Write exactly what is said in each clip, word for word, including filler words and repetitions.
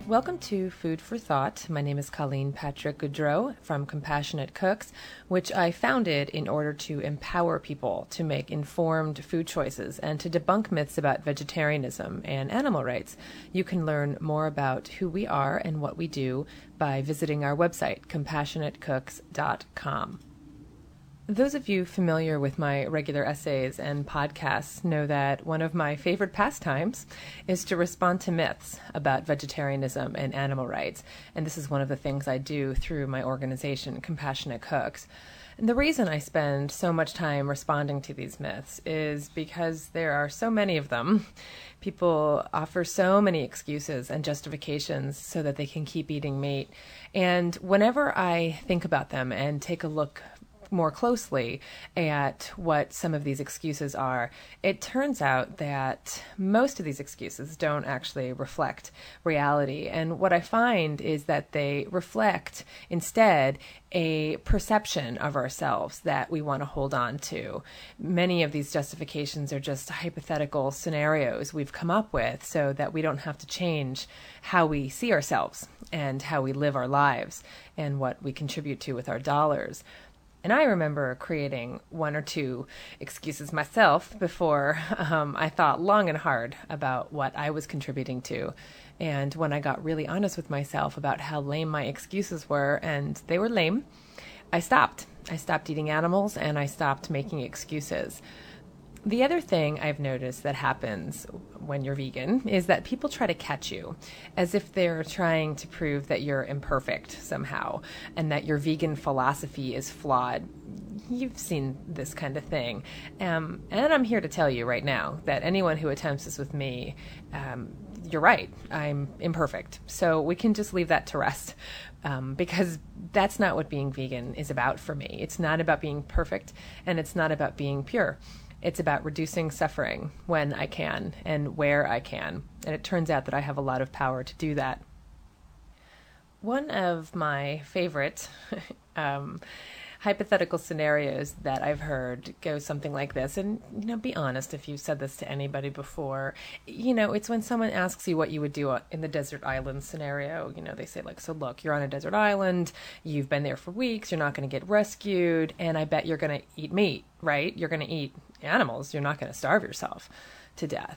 Welcome to Food for Thought. My name is Colleen Patrick Goudreau from Compassionate Cooks, which I founded in order to empower people to make informed food choices and to debunk myths about vegetarianism and animal rights. You can learn more about who we are and what we do by visiting our website, compassionate cooks dot com. Those of you familiar with my regular essays and podcasts know that one of my favorite pastimes is to respond to myths about vegetarianism and animal rights, and this is one of the things I do through my organization, Compassionate Cooks. And the reason I spend so much time responding to these myths is because there are so many of them. People offer so many excuses and justifications so that they can keep eating meat, and whenever I think about them and take a look more closely at what some of these excuses are, it turns out that most of these excuses don't actually reflect reality. And what I find is that they reflect instead a perception of ourselves that we want to hold on to. Many of these justifications are just hypothetical scenarios we've come up with so that we don't have to change how we see ourselves and how we live our lives and what we contribute to with our dollars. And I remember creating one or two excuses myself before um, I thought long and hard about what I was contributing to. And when I got really honest with myself about how lame my excuses were, and they were lame, I stopped. I stopped eating animals and I stopped making excuses. The other thing I've noticed that happens when you're vegan is that people try to catch you as if they're trying to prove that you're imperfect somehow and that your vegan philosophy is flawed. You've seen this kind of thing. Um, and I'm here to tell you right now that anyone who attempts this with me, um, you're right, I'm imperfect. So we can just leave that to rest um, because that's not what being vegan is about for me. It's not about being perfect and it's not about being pure. It's about reducing suffering when I can and where I can. And it turns out that I have a lot of power to do that. One of my favorite um, hypothetical scenarios that I've heard goes something like this. And, you know, be honest if you've said this to anybody before. You know, it's when someone asks you what you would do in the desert island scenario. You know, they say like, so look, you're on a desert island. You've been there for weeks. You're not going to get rescued. And I bet you're going to eat meat, right? You're going to eat animals. You're not going to starve yourself to death.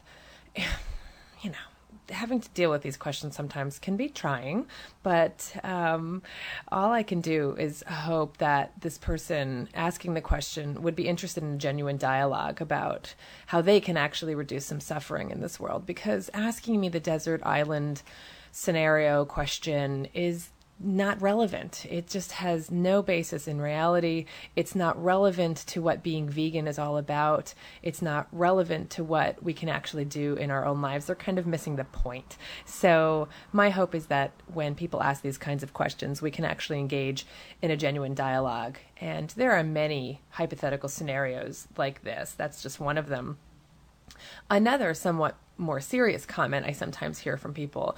You know, having to deal with these questions sometimes can be trying, but um, all I can do is hope that this person asking the question would be interested in a genuine dialogue about how they can actually reduce some suffering in this world. Because asking me the desert island scenario question is not relevant. It just has no basis in reality. It's not relevant to what being vegan is all about. It's not relevant to what we can actually do in our own lives. They're kind of missing the point. So my hope is that when people ask these kinds of questions, we can actually engage in a genuine dialogue. And there are many hypothetical scenarios like this. That's just one of them. Another somewhat more serious comment I sometimes hear from people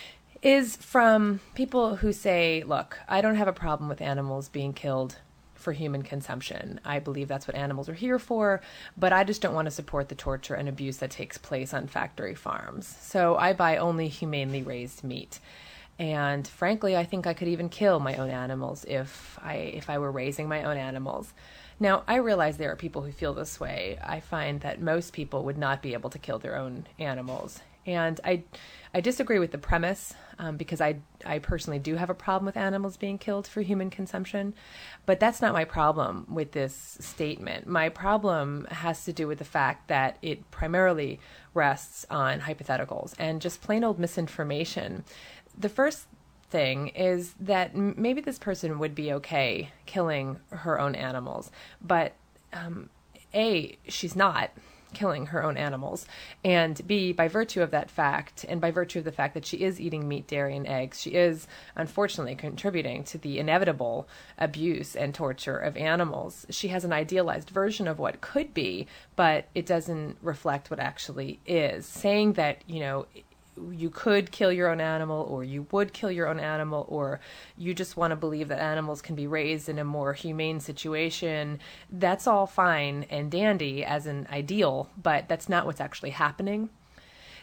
is from people who say, look, I don't have a problem with animals being killed for human consumption. I believe that's what animals are here for, but I just don't want to support the torture and abuse that takes place on factory farms. So I buy only humanely raised meat. And frankly, I think I could even kill my own animals if I if I were raising my own animals. Now, I realize there are people who feel this way. I find that most people would not be able to kill their own animals. And I I disagree with the premise um, because I, I personally do have a problem with animals being killed for human consumption. But that's not my problem with this statement. My problem has to do with the fact that it primarily rests on hypotheticals and just plain old misinformation. The first thing is that maybe this person would be okay killing her own animals, but um, A, she's not killing her own animals, and B, by virtue of that fact, and by virtue of the fact that she is eating meat, dairy, and eggs, she is unfortunately contributing to the inevitable abuse and torture of animals. She has an idealized version of what could be, but it doesn't reflect what actually is. Saying that, you know, you could kill your own animal, or you would kill your own animal, or you just want to believe that animals can be raised in a more humane situation, that's all fine and dandy as an ideal, but that's not what's actually happening.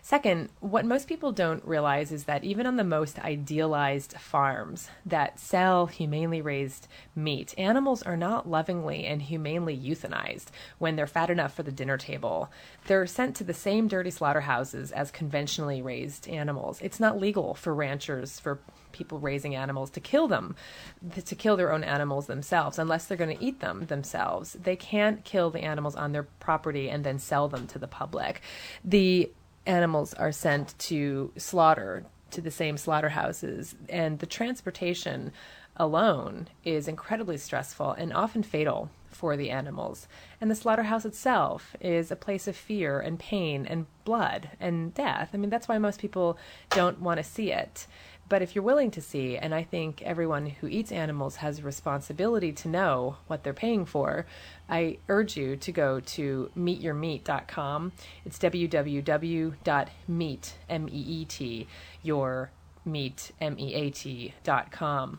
Second, what most people don't realize is that even on the most idealized farms that sell humanely raised meat, animals are not lovingly and humanely euthanized when they're fat enough for the dinner table. They're sent to the same dirty slaughterhouses as conventionally raised animals. It's not legal for ranchers, for people raising animals, to kill them, to kill their own animals themselves, unless they're going to eat them themselves. They can't kill the animals on their property and then sell them to the public. The animals are sent to slaughter to the same slaughterhouses, and the transportation alone is incredibly stressful and often fatal for the animals. And the slaughterhouse itself is a place of fear and pain and blood and death. I mean, that's why most people don't want to see it. But if you're willing to see, and I think everyone who eats animals has a responsibility to know what they're paying for, I urge you to go to meet your meat dot com. It's w w w dot meet, M E E T, your meat, M E A T, dot com.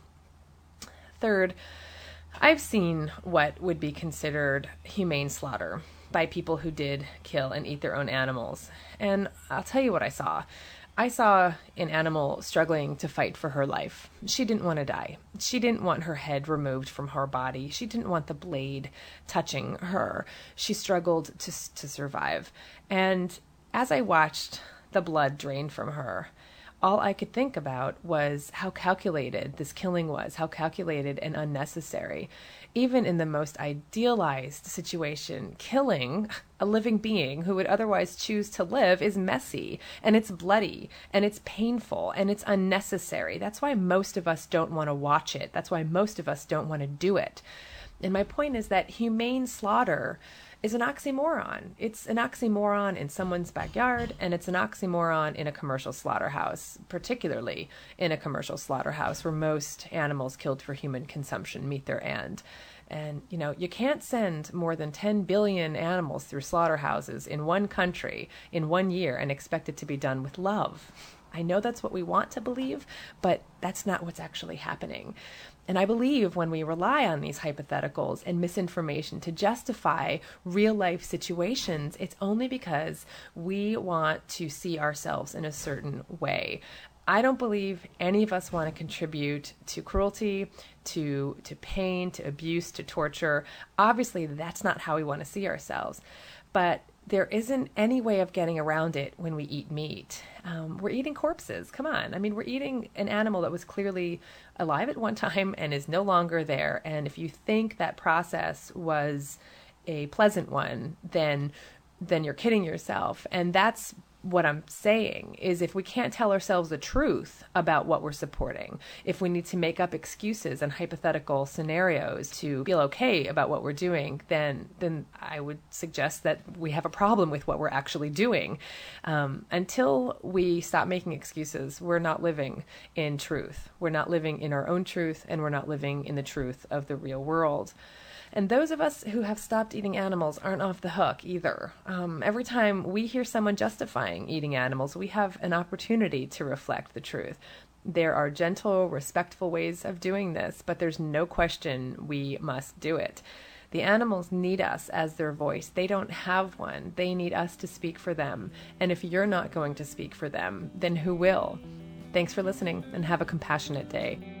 Third, I've seen what would be considered humane slaughter by people who did kill and eat their own animals. And I'll tell you what I saw. I saw an animal struggling to fight for her life. She didn't want to die. She didn't want her head removed from her body. She didn't want the blade touching her. She struggled to to survive. And as I watched the blood drain from her, all I could think about was how calculated this killing was, how calculated and unnecessary. Even in the most idealized situation, killing a living being who would otherwise choose to live is messy, and it's bloody, and it's painful, and it's unnecessary. That's why most of us don't want to watch it. That's why most of us don't want to do it. And my point is that humane slaughter is an oxymoron. It's an oxymoron in someone's backyard, and it's an oxymoron in a commercial slaughterhouse, particularly in a commercial slaughterhouse where most animals killed for human consumption meet their end. And, you know, you can't send more than ten billion animals through slaughterhouses in one country in one year and expect it to be done with love. I know that's what we want to believe, but that's not what's actually happening. And I believe when we rely on these hypotheticals and misinformation to justify real life situations, it's only because we want to see ourselves in a certain way. I don't believe any of us want to contribute to cruelty, to to pain, to abuse, to torture. Obviously, that's not how we want to see ourselves. But there isn't any way of getting around it when we eat meat. Um, we're eating corpses. Come on. I mean, we're eating an animal that was clearly alive at one time and is no longer there. And if you think that process was a pleasant one, then then you're kidding yourself. And that's what I'm saying, is if we can't tell ourselves the truth about what we're supporting, if we need to make up excuses and hypothetical scenarios to feel okay about what we're doing, then then I would suggest that we have a problem with what we're actually doing. Um, until we stop making excuses, we're not living in truth. We're not living in our own truth, and we're not living in the truth of the real world. And those of us who have stopped eating animals aren't off the hook either. Um, every time we hear someone justifying eating animals, we have an opportunity to reflect the truth. There are gentle, respectful ways of doing this, but there's no question we must do it. The animals need us as their voice. They don't have one. They need us to speak for them. And if you're not going to speak for them, then who will? Thanks for listening, and have a compassionate day.